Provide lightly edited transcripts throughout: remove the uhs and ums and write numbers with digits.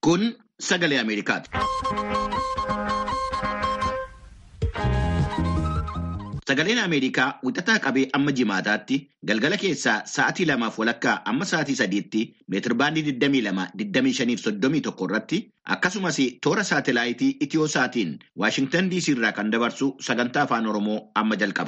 Kun sagalee Ameerikaati. Sagaleen Ameerikaa wixataa qabee amma jimaataatti galgala keessaa sa'aatii 2:00 amma sa'aatii 3:00 meetirbaandii 22-25-31 irratti akkasumas toora saatelaayitii Itiyooosaatiin Waashingtan DC irraa kan dabarsu sagantaa afaan Oromoo amma jalqaba.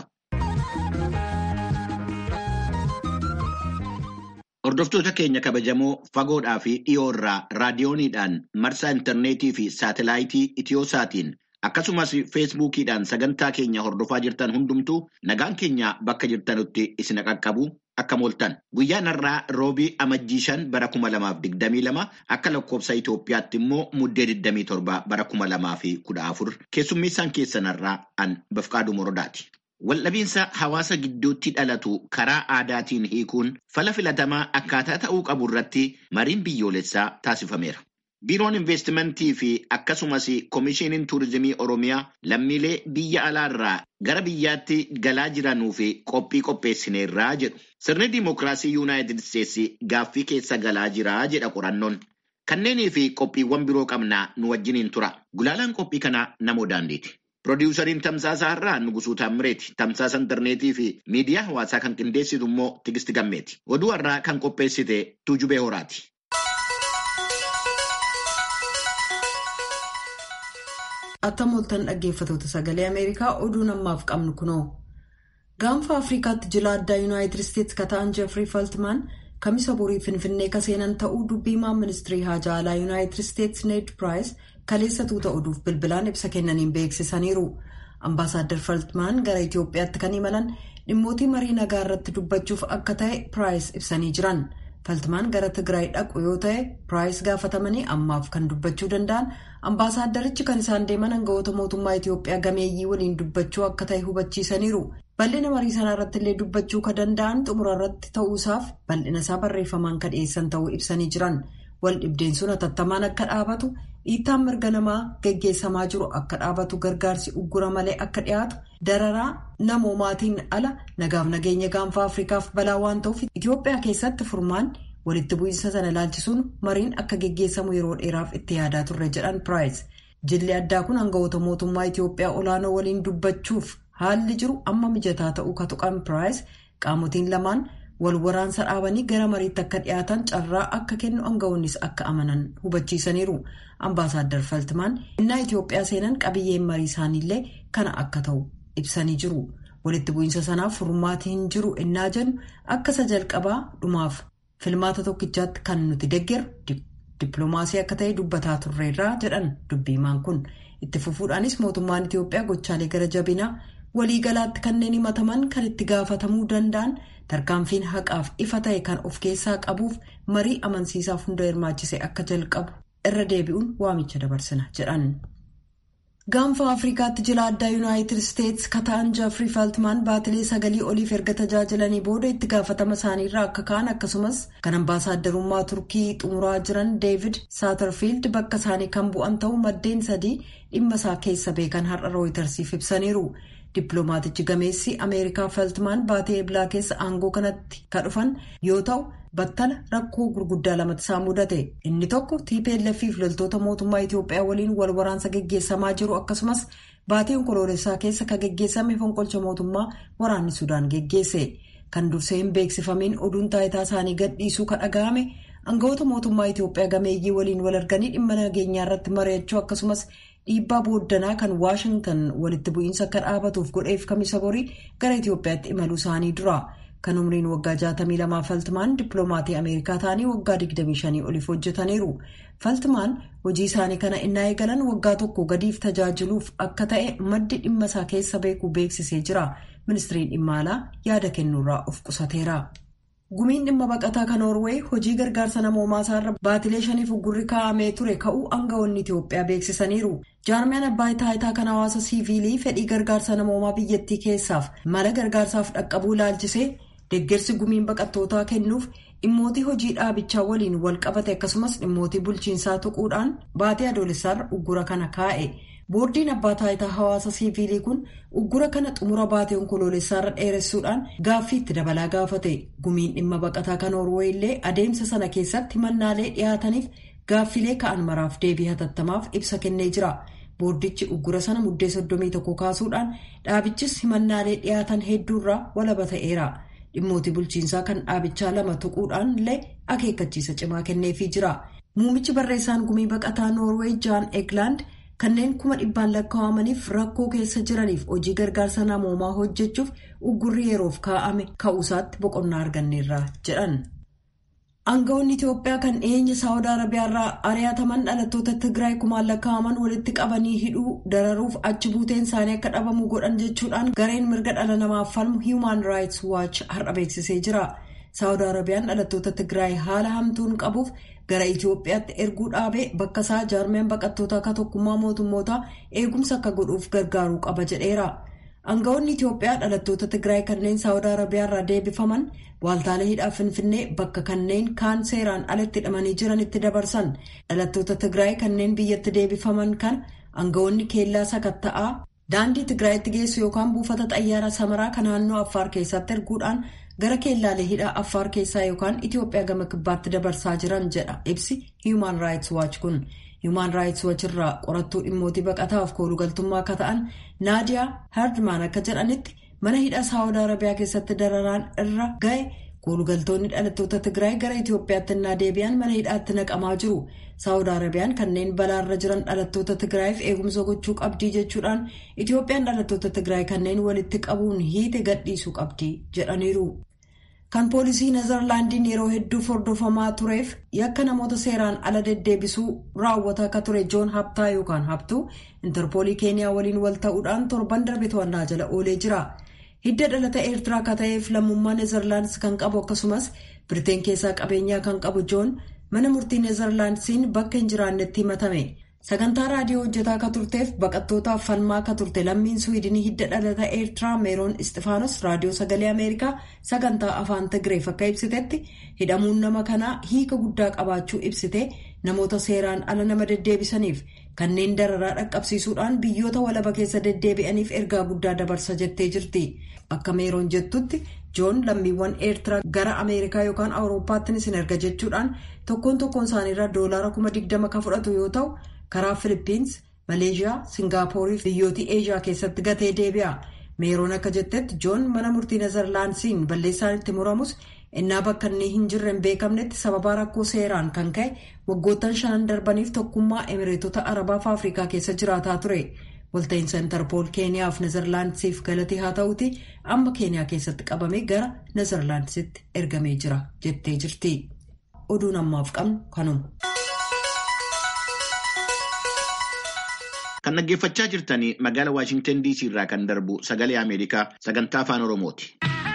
Hordoftoota keenya kabajamoo fagoodhaa fi dhiyoo irraa raadiyooniidhaan marsaa intarneetii fi saatelaayitii Itiyoosaatiin akkasumas feesbuukiidhaan sagantaa keenya hordofaa jirtan hundumtuu nagaan keenya bakka jirtanutti isin qaqqabu akka mooltan. Guyyaan har'aa roobii amajjii 5 bara 2022 akka lakkoofsa Itoophiyaatti immoo muddee 27 bara 2014 keessummeessaan keessan har'aa an Bafqaaduu Morodaati. Waldhabiinsa hawaasa gidduutti dhalatu karaa aadaatiin hiikuun fala filatamaa akkaataa ta'uu qabu irratti mariin biyyoolessaa taasifameera. Biiroon investimentii fi akkasumas Komishiiniin Tuurizimii Oromiyaa lammiilee biyya alaarraa gara biyyaatti galaa jiranuu fi qophii qopheessineerraa jedhu. Sirni Dimookiraasii Yuunaayitid Isteetsi gaaffii keessa galaa jiraa jedha qorannoon. Kanneenii fi qophiiwwan biroo qabnaa nu wajjiniin tura. Gulaalaan qophii kanaa Namoo Daandeeti. Piroodyuusariin Tamsaasa Har'aa Nugusuu Taammireeti. Tamsaasa intarneetii fi miidiyaa hawaasaa kan qindeessitu immoo Tigisti Gammeeti. Oduu har'aa kan qopheessite Tuujubee Horaati. Attam ooltan dhaggeeffatoota sagalee Ameerikaa oduun ammaaf qabnu kunoo. Gaanfa Afrikaatti jila addaa Yuunaayitid Isteetsi kata'an Jeefrii Faltimaan kamisa borii Finfinnee kaseenan ta'uu dubbiimaa ministirii haajaa alaa Yuunaayitid Isteetsi Need Piraayis kaleessa tuuta oduuf bilbilaan ibsa kennaniin beeksisaniiru. Ambaasaadder Faltimaan gara Itoophiyaatti kan imalan dhimmootii marii nagaa irratti dubbachuuf akka ta'e Piraayis ibsanii jiran. Faltimaan gara Tigraay dhaqu yoo ta'e Piraayis gaafatamanii ammaaf kan dubbachuu danda'an ambaasaaddarichi kan isaan deeman aangawoota mootummaa Itoophiyaa gameeyyii waliin dubbachuu akka ta'e hubachiisaniiru. Bal'ina marii sanaa irratti illee dubbachuu kan danda'an xumura irratti ta'uusaaf bal'ina isaa barreeffamaan kan dhiyeessan ta'uu ibsanii jiran. Wal dhibdeen sun hatattamaan akka dhaabatu dhiittaan mirga namaa geggeessamaa jiru akka dhaabatu gargaarsi uggura malee akka dhiyaatu dararaa namoomaatiin ala nagaaf nageenya gaanfa Afrikaaf balaa waan ta'uuf Itoophiyaa keessatti furmaan walitti bu'iinsa sana ilaalchisuun mariin akka geggeessamu yeroo dheeraaf itti yaadaa turre jedhan Piraayis. Jilli addaa kun aangawoota mootummaa Itoophiyaa olaanoo waliin dubbachuuf haalli jiru amma mijataa ta'uu ka tuqan Piraayis qaamotiin lamaan wal waraansa dhaabanii gara mariitti akka dhiyaatan carraa akka kennu aangawoonnis akka amanan hubachiisaniiru. Ambaasaadder Faltimaan innaa Itoophiyaa seenan qabiyyeen marii isaaniillee kana akka ta'u ibsanii jiru. Walitti bu'iinsa sanaaf furmaati hin jiru innaa jennu akka isa jalqabaa dhumaaf filmaata tokkichaatti kan nuti deeggaru dippiloomaasii akka ta'e dubbataa turreerraa jedhan dubbiimaan kun. Itti fufuudhaanis mootummaan Itoophiyaa gochaalee gara jabinaa waliigalaatti kanneen himataman kan itti gaafatamuu danda'an tarkaanfiin haqaaf ifa ta'e kan of keessaa qabuuf marii amansiisaaf hunda hirmaachise akka jalqabu irra deebi'uun waamicha dabarsina jedhan. Gaanfa Afrikaatti jila addaa Yuunaayitid Isteetsi kata'an Jeefrii Faltimaan baatilee 9 oliif erga tajaajilanii booda itti gaafatama isaaniirraa akka ka'an akkasumas kan ambaasaadarummaa Turkii xumuraa jiran Deevid Saaterfiild bakka isaanii kan bu'an ta'uu maddeen 3 dhimma isaa keessa beekan har'a Rooyitersiif ibsaniiru. Dippiloomaatichi gameessi Ameerikaa Faltimaan baatee eblaa keessa aangoo kanatti kan dhufan yoo ta'u battala rakkoo gurguddaa lamatti isaa mudate. Inni tokko TPLF fi loltoota mootummaa Itoophiyaa waliin wal waraansa geggeessamaa jiru akkasumas baatee onkoloolessaa keessa kan geggeessame fonqolcha mootummaa waraanni Sudaan geggeesse. Kan dursee hin beeksifamiin oduun taayitaa isaanii gadhiisuu kan dhaga'ame aangawoota mootummaa Itoophiyaa gameeyyii waliin wal arganii dhimma nageenyaa irratti mari'achuu akkasumas dhiibbaa booddanaa kan Waashingtan walitti bu'iinsa akka dhaabatuuf godheef kamisa borii gara Itoophiyaatti imaluu isaanii dura. Kan umriin waggaa 62 Faltimaan dippiloomaatii Ameerikaa ta'anii waggaa 25 oliif hojjetaniiru. Faltimaan hojii isaanii kana innaa eegalan waggaa tokko gadiif tajaajiluuf akka ta'e maddi dhimma isaa keessa beekuu beeksisee jira. Ministiriin dhimma alaa yaada kennuurraa of qusateera. Gumiin dhimma baqataa kan Noorweey hojii gargaarsa namoomaa isaarra baatilee 5 uggurri kaa'amee ture ka'uu aangawoonni Itoophiyaa beeksisaniiru. Jaarmiyaan abbaa taayitaa kan hawaasa siiviilii fedhii gargaarsa namoomaa biyyattii keessaaf mala gargaarsaaf dhaqqabuu ilaalchisee deeggarsi gumiin baqattootaa kennuuf dhimmootii hojii dhaabichaa waliin wal qabate akkasumas dhimmootii bulchiinsaa tuquudhaan baatee adoolessaarra uggura kana kaa'e. Boordiin abbaa taayitaa hawaasa siiviilii kun uggura kana xumura baatee onkoloolessaarra dheeressuudhaan gaaffii itti dabalaa gaafate. Gumiin dhimma baqataa kan Noorweey illee adeemsa sana keessatti mannaalee dhiyaataniif gaaffilee ka'an maraaf deebii hatattamaaf ibsa kennee jira. Boordichi uggura sana muddee 31 kaasuudhaan dhaabichis himannaalee dhiyaatan hedduurraa walaba ta'eera. Dhimmooti bulchiinsaa kan dhaabichaa 2 tuquudhaan illee akeekkachiisa cimaa kenneefii jira. Muummichi barreessaan gumii baqataa Noorweey Jaan Eglaand kanneen 100,000 lakkaa'amaniif rakkoo keessa jiraniif hojii gargaarsa namoomaa hojjechuuf uggurri yeroof kaa'ame ka'uusaatti boqonnaa arganneerra jedhan. Aangawoonni Itoophiyaa kan dhiyeenya Saawud Arabiyaarraa ari'ataman dhalattoota Tigraay 1,000 lakkaa'aman walitti qabanii hidhuu dararuuf achi buuteen isaanii akka dhabamu godhan jechuudhaan gareen mirga dhala namaaf falmu Human Rights Watch har'a beeksisee jira. Saawud Arabiyaan dhalattoota Tigraay haala hamtuun qabuuf gara Itoophiyaatti erguu dhaabee bakka isaa jaarmeen baqattoota akka tokkummaa mootummootaa eegumsa akka godhuuf gargaaruu qaba jedheera. Aangawoonni Itoophiyaa dhalattoota Tigraay kanneen Saawud Arabiyaarraa deebifaman waaltaalee hidhaa Finfinnee bakka kanneen kaan seeraan alatti hidhamanii jiranitti dabarsan. Dhalattoota Tigraay kanneen biyyatti deebifaman kan aangawoonni keellaa sakatta'aa daandii Tigraayitti geessu yookaan buufata xayyaara Samaraa kan naannoo Affaar keessatti erguudhaan gara keellaalee hidhaa Affaar keessaa yookaan Itoophiyaa gama kibbaatti dabarsaa jiran jedha ibsi Human Rights Watch kun. Human Rights Watch irraa qorattuu dhimmootii baqataaf koolugaltummaa akka ta'an Naadiyaa Hardman akka jedhanitti mana hidhaa Saawud Arabiyaa keessatti dararaan irra ga'e koolugaltoonni dhalattoota Tigraay gara Itoophiyaatti innaa deebi'an mana hidhaatti naqamaa jiru. Saawud Arabiyaan kanneen balaarra jiran dhalattoota Tigraayiif eegumsa gochuu qabdii jechuudhaan Itoophiyaan dhalattoota Tigraay kanneen walitti qabuun hiite gadhiisuu qabdii jedhaniiru. Kan poolisii Nezerlaandiin yeroo hedduu hordofamaa tureef yakka namoota seeraan ala deddeebisuu raawwataa akka ture Joon Haptaa yookaan Haptuu Interpoolii Keeniyaa waliin wal ta'uudhaan torban darbe to'annaa jala oolee jira. Hidda dhalata Eertiraa akka ta'eef lammummaa Nezerlaandis kan qabu akkasumas Biriteen keessaa qabeenyaa kan qabu Joon mana murtii Nezerlaandisiin bakka hin jiraannetti himatame. Sagantaa raadiyoo hojjetaa akka turteef baqattootaaf falmaa akka turte lammiin Suwiidinii hidda dhalata Eertiraa Meeroon Istifaanos raadiyoo sagalee Ameerikaa sagantaa afaan Tigreef akka ibsitetti hidhamuun nama kanaa hiika guddaa qabaachuu ibsite namoota seeraan ala nama deddeebisaniif kanneen dararaa dhaqqabsiisuudhaan biyyoota walaba keessa deddeebi'aniif ergaa guddaa dabarsa jettee jirti. Akka Meeroon jettutti Joon lammiiwwan Eertiraa gara Ameerikaa yookaan Awurooppaatti ni erga jechuudhaan tokkoon isaaniirraa $20,000 kan fudhatu yoo ta'u karaa Filipiins, Maleeshiyaa, Singaaporii fi biyyoota Eeshiyaa keessatti gatee deebi'a. Meeroon akka jettetti Joon mana murtii Nezerlaandisiin balleessaan itti muramus innaa bakka inni hin jirre hin beekamnetti sababa rakkoo seeraan kan ka'e waggoottan 5 darbaniif tokkummaa Emireetota Arabaa fi Afrikaa keessa jiraataa ture. Walta'iinsa Interpool Keeniyaa fi Nezerlaandisiif galatee haa ta'uti amma Keeniyaa keessatti qabamee gara Nezerlaandisitti ergamee jira jettee jirti. Oduun ammaaf qabnu kanuma. Kan dhaggeeffachaa jirtanii magaalaa Waashingtan DC irraa kan darbu sagalee Ameerikaa sagantaa afaan Oromooti.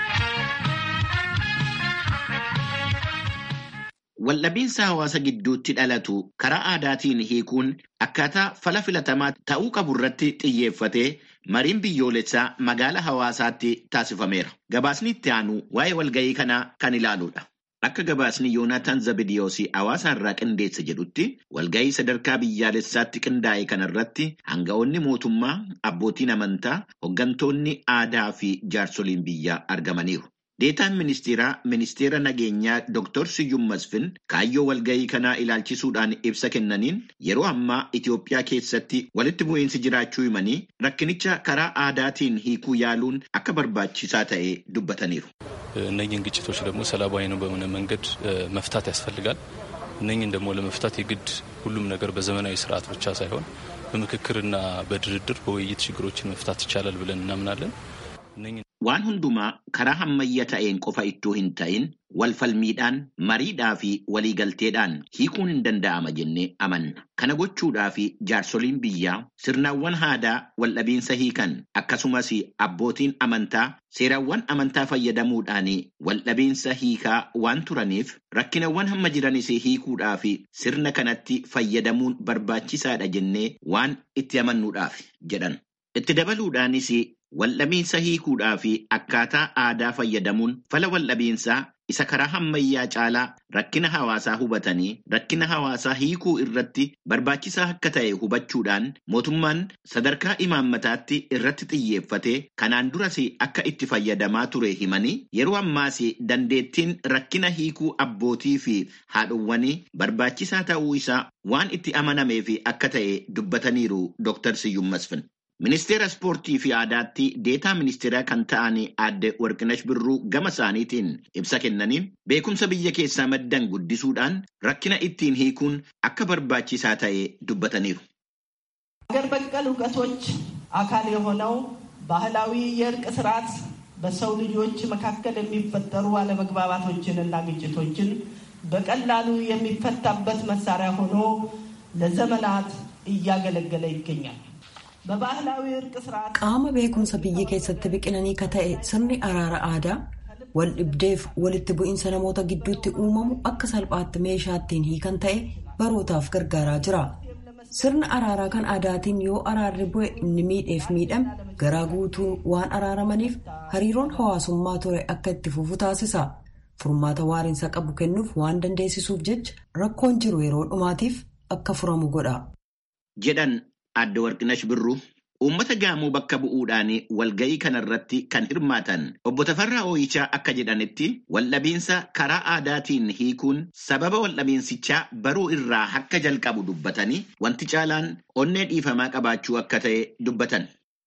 Waldhabiinsa hawaasa gidduutti dhalatu karaa aadaatiin hiikuun akkaataa fala filatamaa ta'uu qabu irratti xiyyeeffatee mariin biyyoolessaa magaalaa hawaasaatti taasifameera. Gabaasni itti aanu waa'ee walga'ii kanaa kan ilaaludha. Akka gabaasni Yoonaataan Zabidiyoosii hawaasa irraa qindeessa jedhutti walga'ii sadarkaa biyyaalessaatti qindaa'e kanarratti aanga'oonni mootummaa, abbootiin amantaa, hooggantoonni aadaa fi jaarsoliin biyyaa argamaniiru. Deetaan ministeera nageenyaa Dr. Siyyum Masfin kaayyoo walga'ii kanaa ilaalchisuudhaan ibsa kennaniin yeroo ammaa Itoophiyaa keessatti walitti bu'iinsi jiraachuu himanii rakkinicha karaa aadaatiin hiikuu yaaluun akka barbaachisaa ta'e dubbataniiru. እነኝን ግጭቶች ደግሞ ሰላማዊ ነው በሆነ መንገድ መፍታት ያስፈልጋል። እነኝን ደግሞ ለመፍታት የግድ ሁሉም ነገር በዘመናዊ ስርዓት ብቻ ሳይሆን በምክክርና በድርድር በውይይት ችግሮችን መፍታት ይቻላል ብለን እናምናለን። Waan hundumaa karaa ammayyaa ta'een qofa ittuu hin ta'in wal falmiidhaan mariidhaa fi waliigalteedhaan hiikuun hin danda'ama jennee amanna. Kana gochuudhaa fi jaarsoliin biyyaa sirnaawwan aadaa waldhabiinsa hiikan akkasumas abbootiin amantaa seerawwan amantaa fayyadamuudhaan waldhabiinsa hiikaa waan turaniif rakkinawwan hamma jiranis hiikuudhaa fi sirna kanatti fayyadamuun barbaachisaadha jennee waan itti amannuudhaaf jedhan. Itti dabaluudhaanis waldhabiinsa hiikuudhaa fi akkaataa aadaa fayyadamuun fala waldhabiinsaa isa karaa ammayyaa caalaa rakkina hawaasaa hubatanii rakkina hawaasaa hiikuu irratti barbaachisaa akka ta'e hubachuudhaan mootummaan sadarkaa imaammataatti irratti xiyyeeffatee kanaan duras akka itti fayyadamaa ture himanii yeroo ammaas dandeettiin rakkina hiikuu abbootii fi haadhowwanii barbaachisaa ta'uu isaa waan itti amanamee fi akka ta'e dubbataniiru Dr. Siyyum Masfin. Ministeera Ispoortii fi Aadaatti deetaa ministeeraa kan ta'an aadde Warqinash Birruu gama isaaniitiin ibsa kennaniin beekumsa biyya keessaa maddan guddisuudhaan rakkina ittiin hiikuun akka barbaachisaa ta'e dubbataniiru. ሀገር በቀል እውቀቶች አካል የሆነው ባህላዊ የእርቅ ስርዓት በሰው ልጆች መካከል የሚፈጠሩ አለመግባባቶችንና ግጭቶችን በቀላሉ የሚፈታበት መሳሪያ ሆኖ ለዘመናት እያገለገለ ይገኛል። qaama beekumsa biyya keessatti biqilanii ka ta'e sirni araara aadaa wal dhibdeef walitti bu'iinsa namoota gidduutti uumamu akka salphaatti meeshaa ittiin hiikan ta'e barootaaf gargaaraa jira. Sirna araaraa kan aadaatiin yoo araarri bu'e inni miidheef miidhame garaa guutuu waan araaramaniif hariiroon hawaasummaa ture akka itti fufu taasisa. Furmaata waariinsa qabu kennuuf waan dandeessisuuf jecha rakkoon jiru yeroo dhumaatiif akka furamu godha. jedhan Aadde Warqinash Birruu uummata Gaamoo bakka bu'uudhaan walga'ii kanarratti kan hirmaatan obbo Tafarraa Ooyichaa akka jedhanitti waldhabiinsa karaa aadaatiin hiikuun sababa waldhabiinsichaa baruu irraa akka jalqabu dubbatanii wanti caalaan onnee dhiifamaa qabaachuu akka ta'e dubbatan.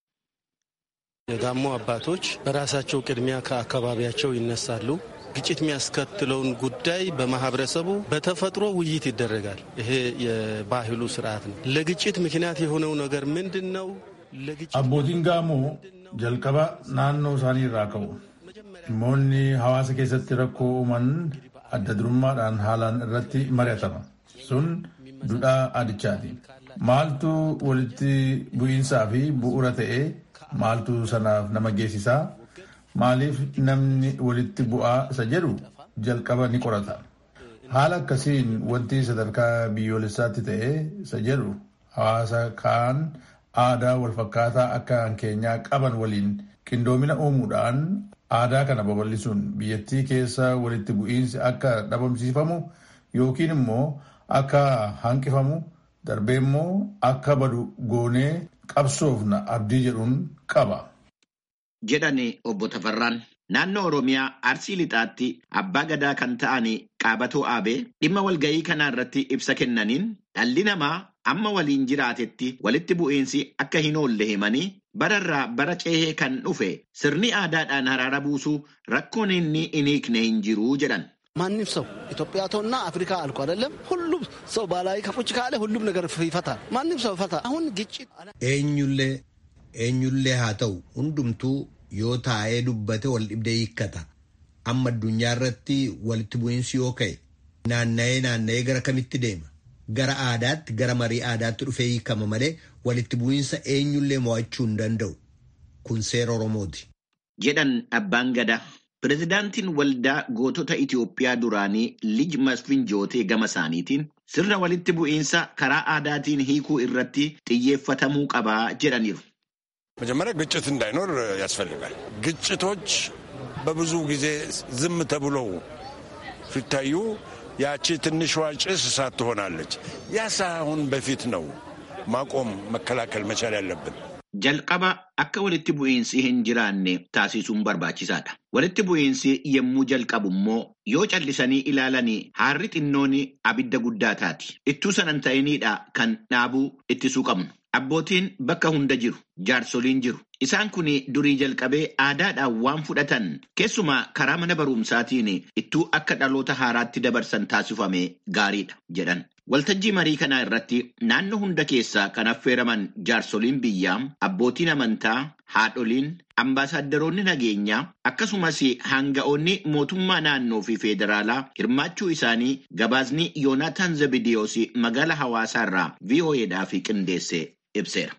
የጋሞ አባቶች በራሳቸው ቅድሚያ ከአካባቢያቸው ይነሳሉ። ግጭት የሚያስከትለውን ጉዳይ በማህበረሰቡ በተፈጥሮ ውይይት ይደረጋል። ይሄ የባህሉ ስርዓት ነው። ለግጭት ምክንያት የሆነው ነገር ምንድነው? አቦቲን ጋሞ ጀልቀባ ናኖ ሳኒ ራከው ሞኒ ሐዋሳ keessatti rakkoo uuman adda durummaadhaan haalaan irratti mari'atama. Sun duudhaa aadichaati. Maaltu walitti bu'iinsaa fi bu'uura ta'e maaltu sanaaf nama geessisaa? Maaliif namni walitti bu'aa isa jedhu jalqaba ni qorata. Haala akkasiin wanti sadarkaa biyyoolessaatti ta'e isa jedhu hawaasa kaan aadaa walfakkaataa akka keenyaa qaban waliin qindoomina uumuudhaan aadaa kana babal'isuun biyyattii keessa walitti bu'iinsi akka dhabamsiifamu yookiin immoo akka hanqifamu darbee immoo akka badu goonee qabsoofna abdii jedhuun qaba. jedhani obbo Tafarraan naannoo Oromiyaa Arsii Lixaatti abbaa gadaa kan ta'an Qaabatoo Aabee dhimma walga'ii kanaa irratti ibsa kennaniin dhalli namaa amma waliin jiraatetti walitti bu'iinsi akka hin oolle himanii bararraa bara ceehee kan dhufe sirni aadaadhaan araara buusuu rakkoon inni hin hiikne hin jiru jedhan. ማንም ሰው ኢትዮጵያ ተውና አፍሪካ አልኩ አይደለም ሁሉም ሰው ባላይ ከፉጭ ካለ ሁሉም ነገር ይፈታል። ማንም ሰው ይፈታ። አሁን ግጭት eenyullee haa ta'u hundumtuu yoo taa'ee dubbate wal dhibdee hiikkata. Amma addunyaa irratti walitti bu'iinsi yoo ka'e naanna'ee gara kamitti deema? Gara aadaatti gara marii aadaatti dhufee hiikama malee walitti bu'iinsa eenyullee mo'achuu hin danda'u. Kun seera Oromooti. jedhan abbaan gadaa. Pireezidaantiin waldaa gootota Itoophiyaa duraanii Lij Masfin Jootee gama isaaniitiin sirna walitti bu'iinsa karaa aadaatiin hiikuu irratti xiyyeeffatamuu qabaa jedhaniiru. መጀመሪያ ግጭት እንዳይኖር ያስፈልጋል። ግጭቶች በብዙ ጊዜ ዝም ተብለው ሲታዩ ያቺ ትንሿ ጭስ እሳት ትሆናለች። ያ ሳይሆን በፊት ነው ማቆም መከላከል መቻል ያለብን። jalqaba akka walitti bu'iinsi hin jiraanne taasisuun barbaachisaadha. Walitti bu'iinsi yemmuu jalqabu immoo yoo callisanii ilaalanii haarri xinnoon abidda guddaa taati. Ittuu sanan ta'iniidha kan dhaabuu ittisuu qabnu. Abbootiin bakka hunda jiru, jaarsoliin jiru. Isaan kun durii jalqabee aadaadhaan waan fudhatan keessumaa karaa mana barumsaatiin ittuu akka dhaloota haaraatti dabarsan taasifame gaariidha jedhan. Waltajjii marii kanaa irratti naannoo hunda keessaa kan affeeraman jaarsoliin biyyaa, abbootiin amantaa, haadholiin, ambaasaaddoroonni nageenyaa akkasumas hanga'oonni mootummaa naannoo fi federaalaa hirmaachuu isaanii gabaasni Yoonaataan Zabidiyoos magaalaa Hawaasaa irraa VOAdhaaf qindeesse ibseera.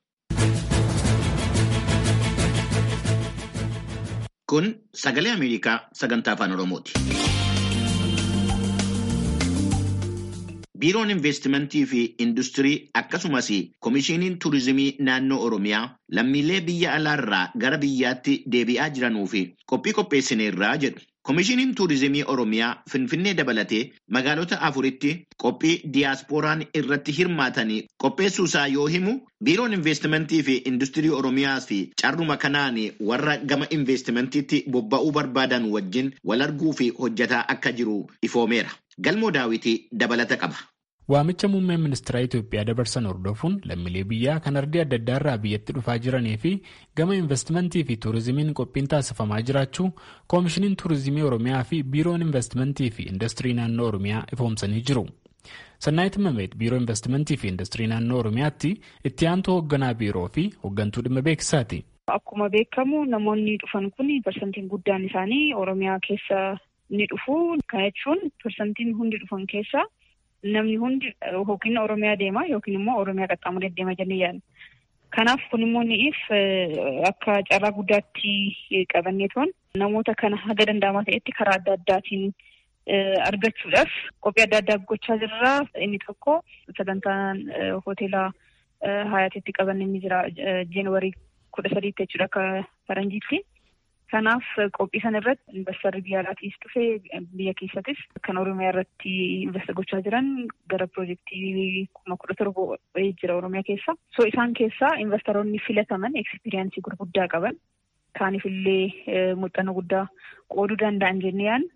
Kun sagalee Ameerikaa sagantaa afaan Oromooti. Biiroon Investimentii fi Industirii akkasumas Komishiiniin Turizimii Naannoo Oromiyaa lammiilee biyya alaarraa gara biyyaatti deebi'aa jiranuu fi qophii qopheessineerraa jedhu. Komishiiniin Turizimii Oromiyaa Finfinnee dabalatee magaalota 4tti qophii diyaasporaan irratti hirmaatanii qopheessuusaa yoo himu, Biiroon Investimentii fi Industirii Oromiyaa fi carruma kanaan warra gama investimentiitti bobba'uu barbaadan wajjin wal arguu fi hojjetaa akka jiru ifoomeera. Galmoo Daawitii dabalata qaba. Waamicha muummeen ministeera Itoophiyaa dabarsan hordofuun lammiilee biyyaa kan ardii adda addaarraa biyyatti dhufaa jiranii fi gama investimentii fi tuurizimiin qophiin taasifamaa jiraachuu Koomishiniin Tuurizimii Oromiyaa fi Biiroon Investimentii fi Industirii Naannoo Oromiyaa ifoomsanii jiru. Sannaayit Mameed Biiroo Investimentii fi Industirii Naannoo Oromiyaatti itti aantuu hoogganaa biiroo fi hooggantuu dhimma beeksisaati. Akkuma beekamu namoonni dhufan kun parsantiin guddaan isaanii Oromiyaa keessa ni dhufu. Kana jechuun parsantiin hundi dhufan keessa namni hundi yookiin Oromiyaa deema yookiin immoo Oromiyaa qaxxaamuree deema jennee yaadna. Kanaaf kun immoo niif akka carraa guddaatti qabanneetoon namoota kana haga danda'amaa ta'etti karaa adda addaatiin argachuudhaaf qophii adda addaa gochaa jirra. Inni tokko sagantaan hoteelaa Hayaatitti qabanne ni jira Jeenuwarii 13 jechuudha akka faranjiitti. Kanaaf qophii sana irratti investarri biyya alaatiis dhufee biyya keessattis kan Oromiyaa irratti investa gochaa jiran gara piroojeektii 17,000 jira Oromiyaa keessa. So isaan keessaa investaroonni filataman ekspiriyaansii gurguddaa qaban kaaniif illee muuxannoo guddaa qooduu danda'an jenneen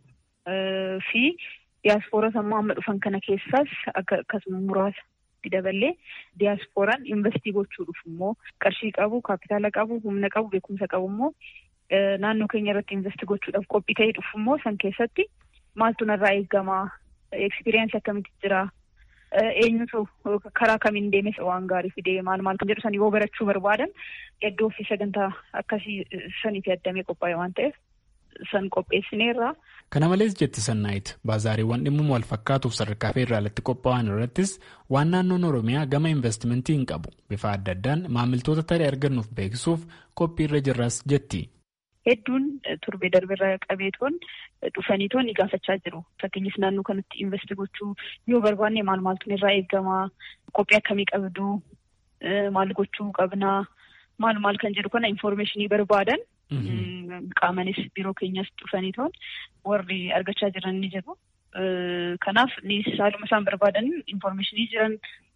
fi diyaasporas ammoo amma dhufan kana keessaas akkasuma muraasa daballee diyaasporaan investii gochuudhaaf immoo qarshii qabu, kaapitaala qabu, humna qabu, beekumsa qabu immoo naannoo keenya irratti investi gochuudhaaf qophii ta'ee dhufu immoo san keessatti maaltu narraa eegamaa, ekspiriyaansii akkamitti jira, eenyutu karaa kamiin deemes waan gaarii fidee maal kan jedhu san yoo barachuu barbaadan iddoo fi sagantaa akkasii saniif yaadamee qophaa'e waan ta'eef san qopheessineerra. Kana malees jetti Sannaayit baazaariiwwan dhimma wal fakkaatuuf sadarkaa federaalatti qophaa'an irrattis waan naannoon Oromiyaa gama investimentii hin qabu bifa adda addaan maamiltoota tarii argannuuf beeksisuuf qophii irra jirras jetti. Hedduun turbee darbeerraa qabeetoon dhufaniitoon ni gaafachaa jiru. Fakkeenyaaf naannoo kanatti investi gochuu yoo barbaanne maaltu irraa eegamaa, qophii akkamii qabdu, maal gochuu qabnaa, maal kan jedhu kana infoormeeshinii barbaadan qaamanis biiroo keenyas dhufaniitoon warri argachaa jiran ni jiru. Kanaaf haaluma isaan barbaadan infoormeeshinii jiran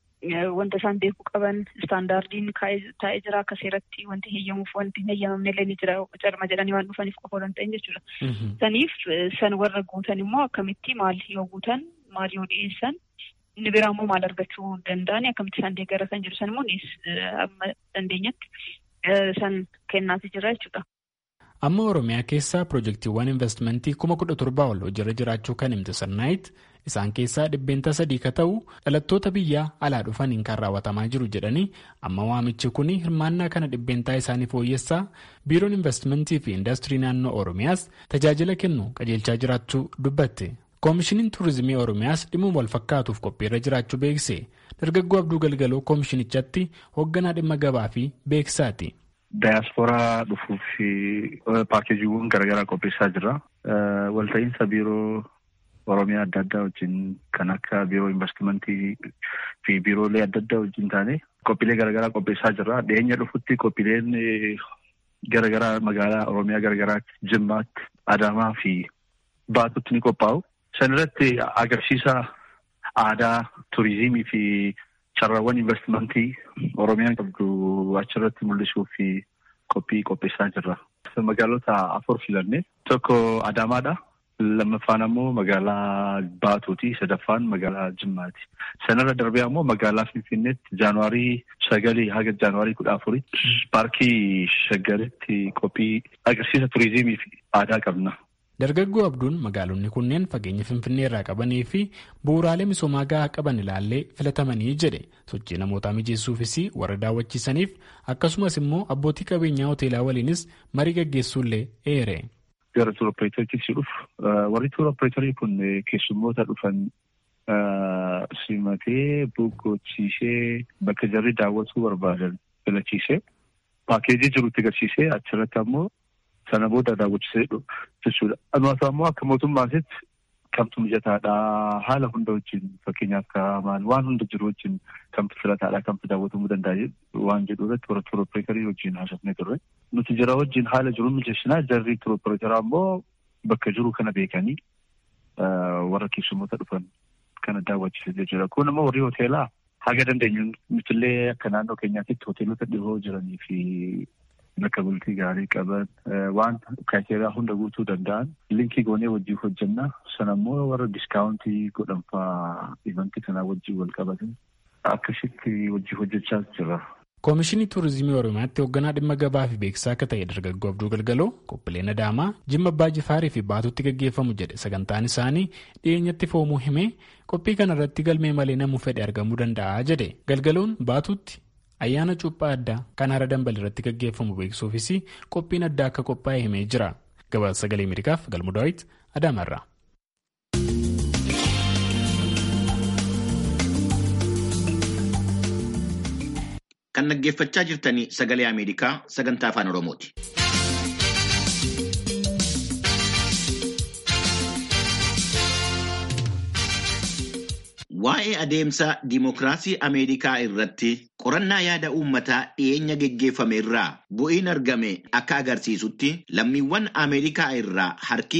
wanta isaan beekuu qaban istaandaardiin taa'ee jira akka seeratti wanti heeyyamuuf wanti hin heeyyamamne illee ni jira carma jedhanii waan dhufaniif qofa waan ta'in jechuudha. Saniif san warra guutan immoo akkamitti maal yoo guutan maal yoo dhiyeessan inni biraa immoo maal argachuu danda'ani akkamitti isaan deeggara kan jiru san immoo amma dandeenyatti san kennaati jira jechuudha. Amma Oromiyaa keessaa piroojeektiiwwan investimentii 17,000 ol hojiirra jiraachuu kan himte Sannaayit isaan keessaa 300 ka ta'u dhalattoota biyyaa alaa dhufaniin kan raawwatamaa jiru jedhanii amma waamichi kun hirmaannaa kana 100% isaanii fooyyessaa biiroon investimentii fi industirii naannoo Oromiyaas tajaajila kennu qajeelchaa jiraachuu dubbatte. Koomishiniin Tuurizimii Oromiyaas dhimma wal fakkaatuuf qophiirra jiraachuu beekse. Dargaggoo Abduu Galgaloo koomishinichatti hoogganaa dhimma gabaa fi beeksisaati. Diyaasporaa dhufuuf paakeejiiwwan garaagaraa qopheessaa jira. Walta'iinsa biiroo Oromiyaa adda addaa wajjin kan akka biiroo investimentii fi biiroolee adda addaa wajjin taane qophiilee garaagaraa qopheessaa jira. Dhiyeenya dhufutti qophiileen garaagaraa magaalaa Oromiyaa garaagaraatti Jimmaatti, Adaamaa fi Baatutti ni qophaa'u. San irratti agarsiisa aadaa, turizimii fi carraawwan investimentii Oromiyaan qabdu achirratti mul'isuu fi qophii qopheessaa jirra. Magaalota 4 filanne tokko Adaamaadha. Lammaffaan ammoo magaalaa Baatuuti. Sadaffaan magaalaa Jimmaati. Sanarra darbee ammoo magaalaa Finfinneetti Jaanuwaarii 9 haga Jaanuwaarii 14 paarkii Shaggaritti qophii agarsiisa turizimii fi aadaa qabna. Dargaggoo Abduun magaalonni kunneen fageenya Finfinnee irraa qabanii fi bu'uuraalee misoomaa gahaa qaban ilaallee filatamanii jedhe sochii namootaa mijeessuufis warra daawwachiisaniif akkasumas immoo abbootii qabeenyaa hoteelaa waliinis marii gaggeessuullee eere. Gara tuur opereetoriitti dhufu warri tuur opereetorii kun keessummoota dhufan simatee boqochiisee bakka jarri daawwatuu barbaadan filachiisee paakeejii jirutti agarsiisee achirratti ammoo sana booda daawwachiisee jechuudha. Anuwaasa ammoo akka mootummaatitti kamtu mijataadha haala hunda wajjin fakkeenyaaf maal waan hunda jiru wajjin kamtu filataadha kamtu daawwatamuu danda'a waan jedhu irratti warra tuur opereetarii wajjin haasofnee turre. Nuti jara wajjin haala jiru mijeessinaa jarri tuur opereetaraa immoo bakka jiru kana beekanii warra keessummoota dhufan kana daawwachiise jechuudha. Kun immoo warri hoteelaa haga dandeenyu nutillee akka naannoo keenyaatti hoteelota dhihoo jiranii fi bakka bultii gaarii qaban waan kriteeriyaa hunda guutuu danda'an linkii goonee wajjin hojjenna. Sana immoo warra diskaawuntii godhanfaa ivantii kanaa wajjin wal qabatan akkasitti wajjin hojjechaa jira. Koomishinii Tuurizimii Oromiyaatti hoogganaa dhimma gabaa fi beeksisaa akka ta'e dargaggoo Abduu Galgaloo qophiileen Adaamaa Jimma Abbaa Jifaarii fi Baatuutti gaggeeffamu jedhe sagantaan isaanii dhiyeenyatti foomuu himee qophii kana irratti galmee malee namuu fedhe argamuu danda'a jedhe. Galgaloon Baatuutti ayyaana cuuphaa addaa kan hara dambal irratti gaggeeffamu beeksisuufis qophiin addaa akka qophaa'e himee jira. Gabaasa Sagalee Ameerikaaf Galmuu Daawit Adaamaarraa. Kan dhaggeeffachaa jirtanii Sagalee Ameerikaa sagantaa afaan Oromooti. Waa'ee adeemsa diimokiraasii Ameerikaa irratti qorannaa yaada uummataa dhiyeenya geggeeffame irraa bu'iin argame akka agarsiisutti lammiiwwan Ameerikaa irraa harki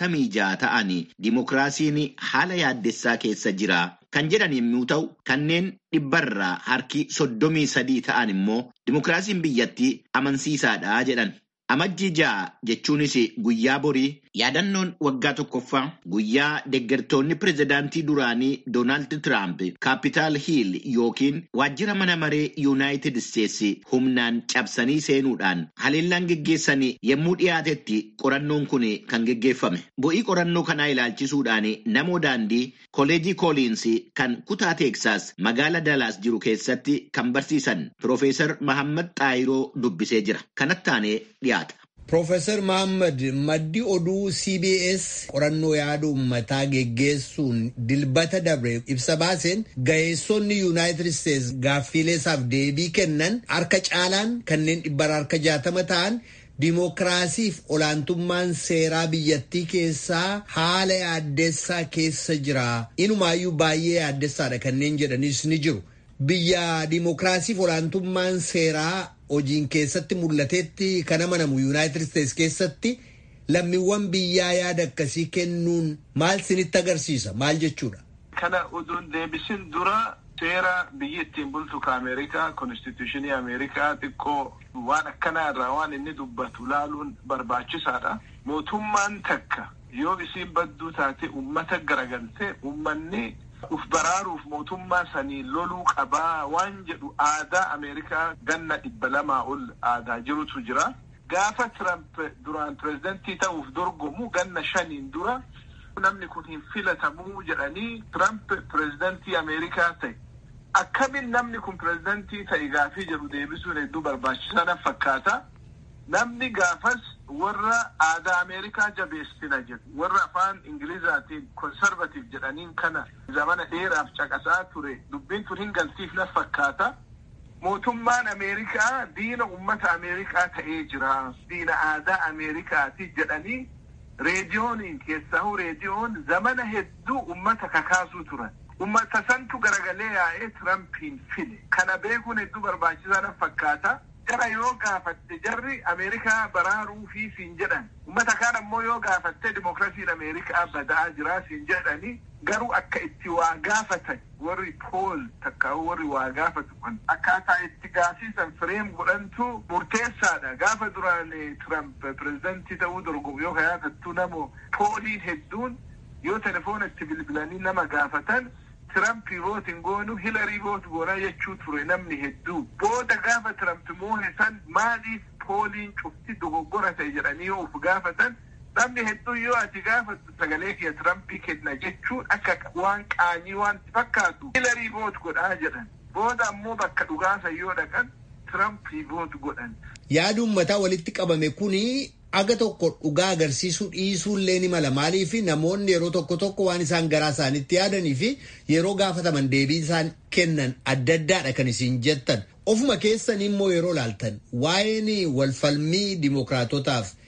66 ta'anii diimokiraasiin haala yaaddessaa keessa jira kan jedhan yommuu ta'u, kanneen dhibbarraa harki 33 ta'an immoo diimokiraasiin biyyattii amansiisaadha jedhan. Amajjii 6 jechuunis guyyaa borii yaadannoon waggaa tokkoffaa guyyaa deeggartoonni pirezidaantii duraanii Doonaald Tiraamp Kaapitaal Hiil yookiin waajjira mana maree Yuunaayitid Isteetsi humnaan cabsanii seenuudhaan haleellaan geggeessanii yommuu dhiyaatetti qorannoon kun kan geggeeffame. Bu'ii qorannoo kanaa ilaalchisuudhaan namoo daandii Koolleejii Kooliins kan kutaa Teeksaas magaala Dalaas jiru keessatti kan barsiisan Piroofeesar Mahammad Xaayiroo dubbisee jira. Kanatti aanee dhiyaata. Piroofeesar Mahammad maddi oduu CBS qorannoo yaada uummataa geggeessuun dilbata dabre ibsa baaseen ga'eessonni Yuunaayitid Isteetsi gaaffiileesaaf deebii kennan harka caalaan kanneen dhibbarraa harka 60 ta'an diimokiraasiif olaantummaan seeraa biyyattii keessaa haala yaaddessaa keessa jira. Inumaayyuu baay'ee yaaddessaadha kanneen jedhanis ni jiru. Biyya diimokiraasiif olaantummaan seeraa hojiin keessatti mul'ateetti kan amanamu Yuunaayitid Isteetsi keessatti lammiiwwan biyyaa yaada akkasii kennuun maal sinitti agarsiisa? Maal jechuudha? Kana oduun deebisin dura seera biyya ittiin bultu ka Ameerikaa, konstituushinii Ameerikaa xiqqoo waan akkanaa irraa waan inni dubbatu laaluun barbaachisaadha. Mootummaan takka yoo isiin badduu taate uummata garagaltee uummanni uf baraaruuf mootummaa sanii loluu qabaa waan jedhu aadaa Ameerikaa ganna 200 ol aadaa jirutu jira. Gaafa Trump duraan pirezidantii ta'uuf dorgomu ganna 5 dura namni kun hin filatamuu jedhanii Trump pirezidantii Ameerikaa ta'e. Akkamiin namni kun pirezidantii ta'e gaafii jedhu deebisuun hedduu barbaachisaa fakkaata. Namni gaafas warra aadaa Ameerikaa jabeessina jedhu warra afaan Ingilizaatiin konservative jedhaniin kana zamana dheeraaf caqasaa ture dubbiin tun hin galtiif na fakkaata. Mootummaan Ameerikaa diina ummata Ameerikaa ta'ee jira. Diina aadaa Ameerikaati jedhanii reediyooniin keessaa reediyoon zamana hedduu ummata kakaasuu turan. Ummata santu garagalee yaa'ee Tirampiin fide. Kana beekuun hedduu barbaachisaa na fakkaata. Jara yoo gaafatte jarri Ameerikaa baraaruu fi siin jedhan. Ummata kaan ammoo yoo gaafatte dimokiraasiin Ameerikaa badaa jira siin jedhanii garuu akka itti waa gaafatan warri pool takka warri waa gaafatu kun akkaataa itti gaasiisan fireem godhantu murteessaadha. Gaafa duraan Trump pirezidantii ta'uu dorgomu yoo yaadattu namoo pooliin hedduun yoo telefoona itti bilbilanii nama gaafatan Trump vote goonu Hillary vote goona jechuu ture namni hedduu. Booda gaafa Trump moo'e san maaliif pooliin cufti dogoggora ta'e jedhanii yoo uf gaafatan namni hedduu yoo ati gaafatu sagalee kee Trumpii kenna jechuun akka waan qaanii waan fakkaatu Hillary vote godhaa jedhan. Booda ammoo bakka dhugaasa yoo dhaqan Trumpii vote godhan. Yaada uummataa walitti qabame kuni aga tokko dhugaa agarsiisuu dhiisuullee ni mala. Maaliif namoonni yeroo tokko waan isaan garaa isaanitti yaadanii fi yeroo gaafataman deebii isaan kennan adda addaadha kan isin jettan. Ofuma keessan immoo yeroo laaltan waa'een walfalmii dimokiraatotaaf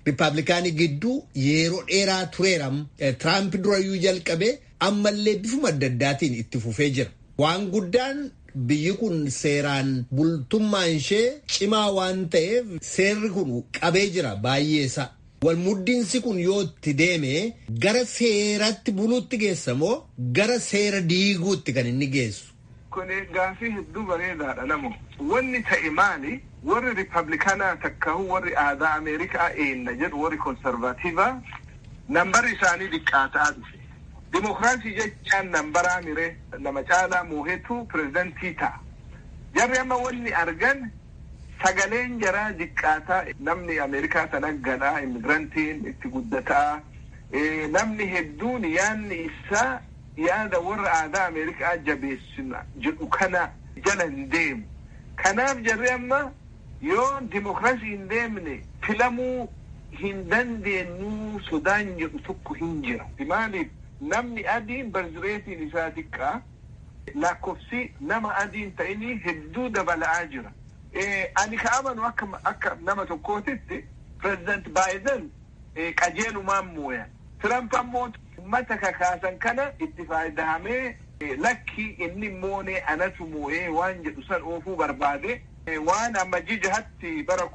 Rippaabilikaanii gidduu yeroo dheeraa tureera. Tiraamp durayyuu jalqabee ammallee bifuma adda addaatiin itti fufee jira. Waan guddaan biyyi kun seeraan bultummaan ishee cimaa waan ta'eef seerri kun qabee jira baay'eesaa. Walmuddiinsi kun yoo itti deeme gara seeratti buluutti geessa moo gara seera diiguutti kan inni geessu? Kun gaafii hedduu bareedaadha namu. Wanni ta'e maali? Warri Rippaabilikaanaa takkahu warri aadaa Ameerikaa eenna jedhu warri konservaatiivaa nambarri isaanii xiqqaataa dhufe. Dimokiraasii jechaan nambaraa mire nama caalaa moohetu pirezidantii ta'a. Jarri amma wanni argan sagaleen jaraa xiqqaataa namni Ameerikaa sana gadhaa immigirantiin itti guddataa namni hedduun yaanni isaa yaada warra aadaa Ameerikaa jabeessina jedhu kana jala hin deemu. Kanaaf jarri amma yoo dimokiraasii hin deemne filamuu hin dandeenyu sodaan jedhu tokko hin jira. Maaliif namni adiin barzireetiin isaa xiqqaa lakkoofsi nama adiin ta'inii hedduu dabala'aa jira. Ani ka amanu akka nama tokkootitti President Biden qajeelumaan mooya. Trump ammoo ummata kakaasan kana itti faayidamee lakki inni moonee anatu moo'ee waan jedhu san oofuu barbaade waan amma jijahatti bara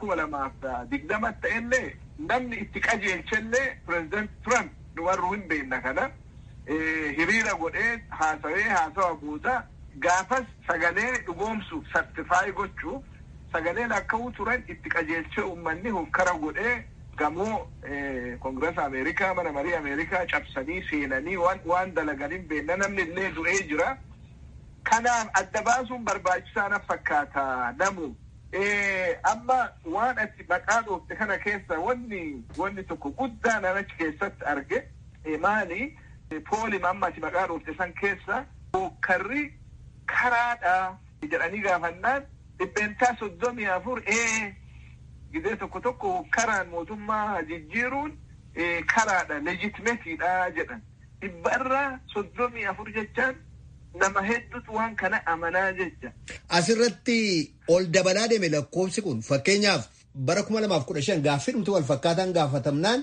2020 ta'ellee namni itti qajeelchellee President Trump warru hin beekna kana hiriira godhee haasawa booda gaafas sagalee dhugoomsuuf sartifaayi gochuuf sagaleen akka turan itti qajeelchee uummanni hokkara godhee gamoo Koongirasa Ameerikaa mana marii Ameerikaa cabsanii seenanii waan dalaganii beekna namni illee du'ee jira. Kanaaf adda baasuun barbaachisaa fakkaata namu. Amma waan ati maqaa dhoofte kana keessa wanni tokko guddaan achi keessatti arge maali? Pooliin amma ati maqaa dhoofte san keessa hokkarri karaadha jedhanii gaafannaan 34 gidee tokko karaan mootummaa jijjiiruun karaadha legitimatiidha jedhan. 34 jechaan nama hedduutu waan kana amanaa jecha. Asirratti ol dabalaa deeme lakkoofsi kun fakkeenyaaf bara 2015 gaaffii dhumti wal fakkaataan gaafatamnaan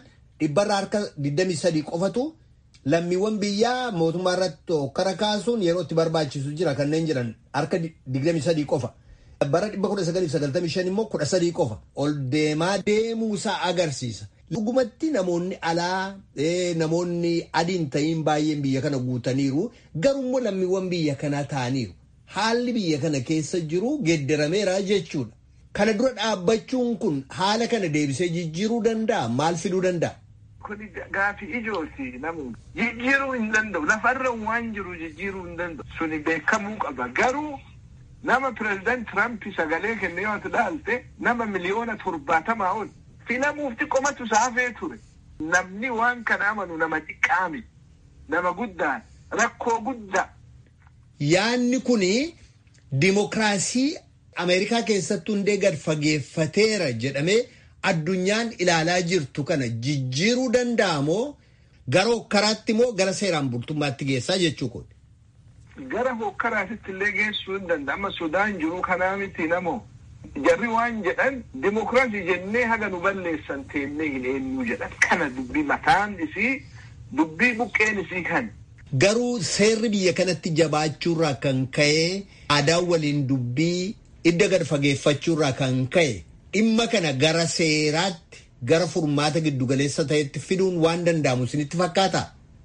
23 qofatu lammiiwwan biyyaa mootummaa irratti hokkara kaasuun yeroo itti barbaachisu jira kanneen jiran harka 23 qofa. Bara 1995 immoo 13 qofa ol deemaa deemuusaa agarsiisa. Dhugumatti namoonni alaa namoonni adiin ta'iin baay'een biyya kana guutaniiru garuu lammiiwwan biyya kanaa ta'aniiru. Haalli biyya kana keessa jiru geeddarameera jechuudha. Kana dura dhaabbachuun kun haala kana deebisee jijjiiruu danda'a? Maal fiduu danda'a? Kun gaafii ijooti namu jijjiiruu hin danda'u. Lafarra waan jiru jijjiiruu hin danda'u. Suni beekamuu qaba. Garuu nama President Trump sagalee kennee yoo ilaalte nama miliyoona 70 ol filamuuf xiqqoomatu saafee ture. Namni waan kana amanu nama xiqqaami. Nama guddaan rakkoo guddaa. Yaanni kuni dimokiraasii Ameerikaa keessatti hundee gad fageeffateera jedhamee addunyaan ilaalaa jirtu kana jijjiiruu danda'amoo gara hokkaraatti moo gara seeraan bultummaatti geessaa jechuu kun? Gara hokkaraatitti illee geessuu hin danda'ama. Sodaan jiru kanaa miti namoo. Jarri waan jedhan dimokiraasii jennee haga nu balleessan teennee hin eenyu jedhan. Kana dubbii mataan isii dubbii buqqeen isii kan. Garuu seerri biyya kanatti jabaachuurraa kan ka'e aadaa waliin dubbii idda gad fageeffachuurraa kan ka'e dhimma kana gara seeraatti gara furmaata giddugaleessa ta'etti fiduun waan danda'amu isinitti fakkaata?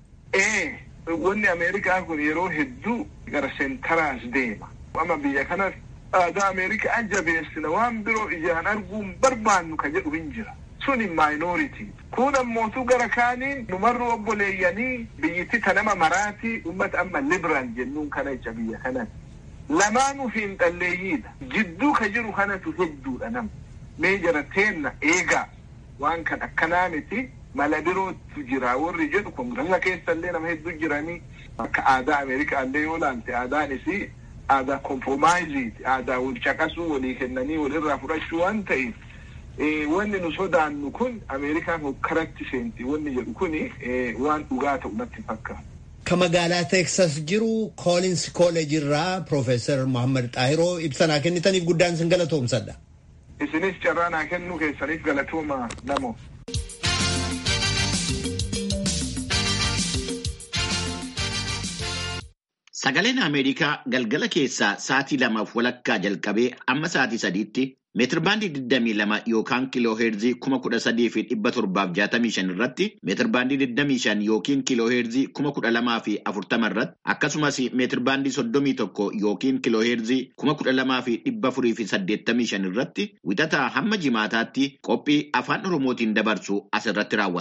Wanni Ameerikaa kun yeroo hedduu gara seentaraas deema. Amma biyya kanas aadaa Ameerikaa jabeessina waan biroo ijaan arguun barbaannu ka jedhu hin jira. Suni minority. Kun ammootu gara kaaniin numarru obboleeyyanii biyyatti tanama maraatii ummata amma liberal jennuun kana jecha biyya kanas. Lamaanuu fi hin dhalleeyyiidha. Jidduu ka jiru kanatu hedduudha nama. Mee jara teenna eegaa waan kan akkanaa miti mala birootu jira warri jedhu koongirasa keessallee nama hedduu jiranii akka aadaa Ameerikaa illee yoo laalte aadaan isii aadaa kompromaayiziiti. Aadaa wal caqasuu walii kennanii walirraa fudhachuu waan ta'eef wanni nu sodaannu kun Ameerikaan hokkaratti seenti wanni jedhu kuni waan dhugaa ta'u natti fakkaata. Ka magaalaa Teksas jiru Collins College irraa Profeesar Muhammad Xaahiroo ibsa naa kennitaniif guddaan isin galatoomsadha. Isinis carraa naa kennuu keessaniif galatooma namoo. Sagaleen Ameerikaa galgala keessaa sa'aatii 2:00 jalqabee amma sa'aatii 3:00 meetirbaandii 22 yookaan kiiloo heerzii 13,765 irratti meetirbaandii 25 yookiin kiiloo heerzii 12,040 irratti akkasumas meetirbaandii 31 yookiin kiiloo heerzii 12,485 irratti wixataa hamma jimaataatti qophii afaan Oromootiin dabarsu asirratti raawwata.